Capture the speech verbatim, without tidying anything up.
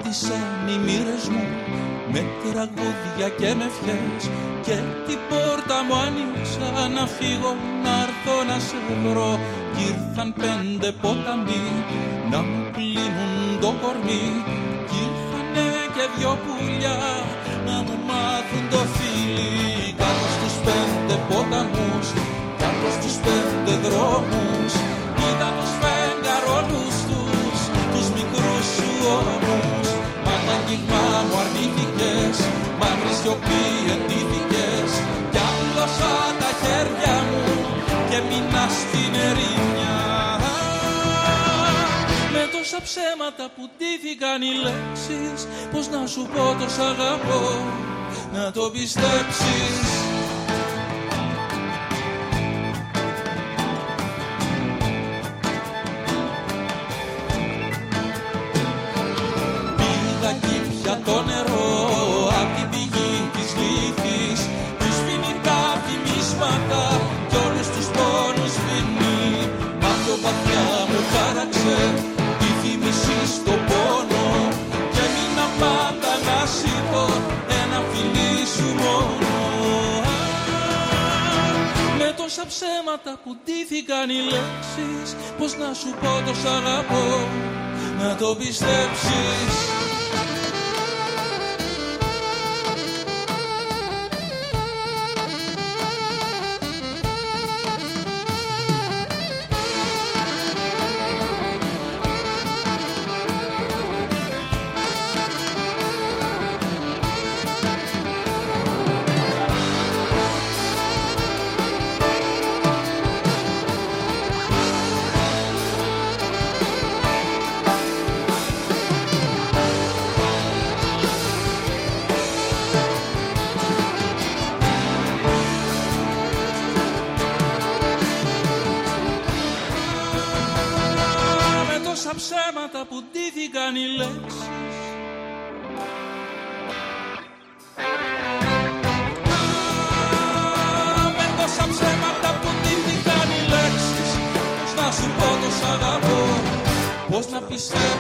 φρόντισαν οι μοίρες μου με τραγούδια και με ευχές, και την πόρτα μου άνοιξα να φύγω, να έρθω να σε βρω. Κι ήρθαν πέντε ποταμοί να μου πλύνουν το κορμί, κι ήρθανε και δυο πουλιά να μου μάθουν το φίλι. Κάτω στους πέντε ποταμούς, κάτω στους πέντε δρόμους, είδα το σφέγγαρο όλους τους, τους μικρούς σου ώμους. Μα το αγγίγμα μου αρνήθηκες, μαύρη σιωπή εντύθηκες, κι άπλωσα τα χέρια μου και μείνα στην ερήμια. Με τόσα ψέματα που ντύθηκαν οι λέξεις, πως να σου πω το σ' αγαπώ, να το πιστέψεις. Πήγα κι πια το νερό απ' την πηγή της λύθης, που σβήνει τα θυμίσματα κι όλους τους πόνους σβήνει. Μα πιο βαθιά μου χάραξε η θύμηση στο πόνο, και μείνα πάντα να σηκώ ένα φιλί σου μόνο. Με τόσα ψέματα που ντύθηκαν οι λέξεις, πως να σου πω το σ' αγαπώ, να το πιστέψεις. Ψέματα που ντύθηκαν οι λέξεις, με τόσα ψέματα που ντύθηκαν οι λέξεις, πως να σου πω το σ' αγαπώ, πως να πιστεύω